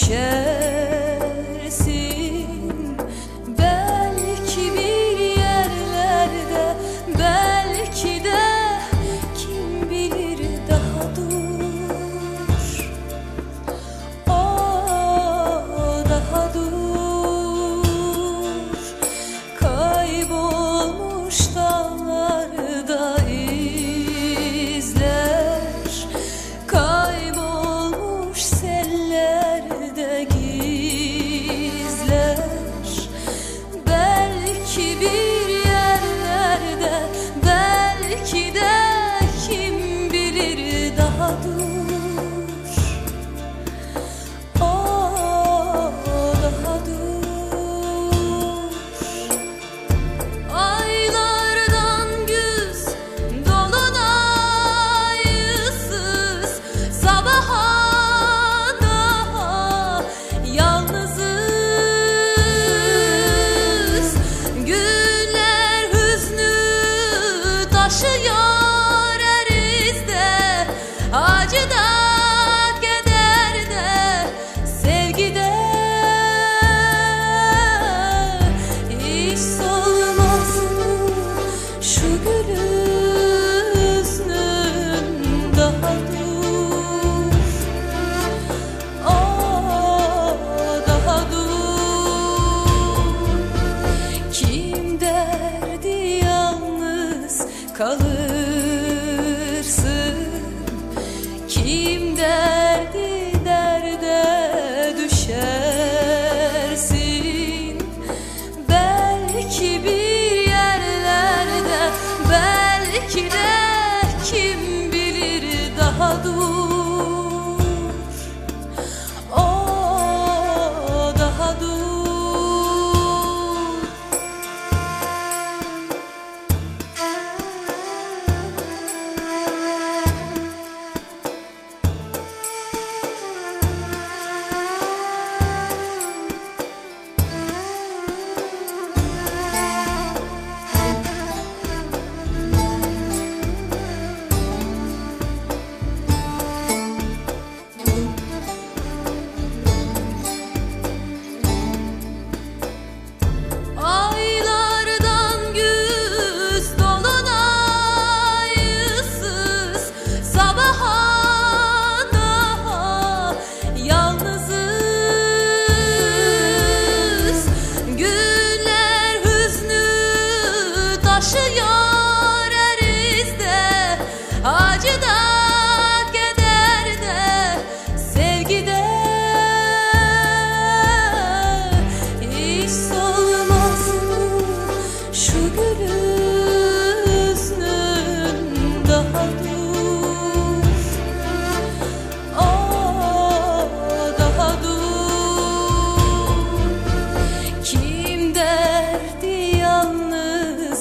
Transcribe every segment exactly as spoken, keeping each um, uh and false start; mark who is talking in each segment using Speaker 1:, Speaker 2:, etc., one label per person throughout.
Speaker 1: düşersin. Belki bir yerlerde, belki de kim bilir daha dur. O daha dur. Kaybolmuş dağlarda izler, kaybolmuş sellerde gizler. Belki bir yerlerde, belki de kim bilir daha dur. O daha dur. Aylardan güz dolunayısız, sabaha daha yalnızız. Güller hüznü taşıyor erizde, acıda, kederde, sevgide. Hiç solmaz mı şu gül hüznün daha dur. O daha dur. Kim derdi yalnız kalırsın, kim derdi derde düşersin. Belki bir yerlerde, belki de kim bilir daha dur. O daha dur. Aylardan güz dolunayısız, sabaha daha yalnızız. Güller hüznü taşıyor erizde, acıda, kederde, sevgide. Hiç solmaz mı şu gül hüznün daha dur. O daha dur. Kim derdi yalnız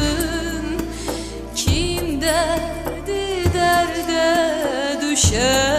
Speaker 1: kalırsın, kim derdi derde düşer.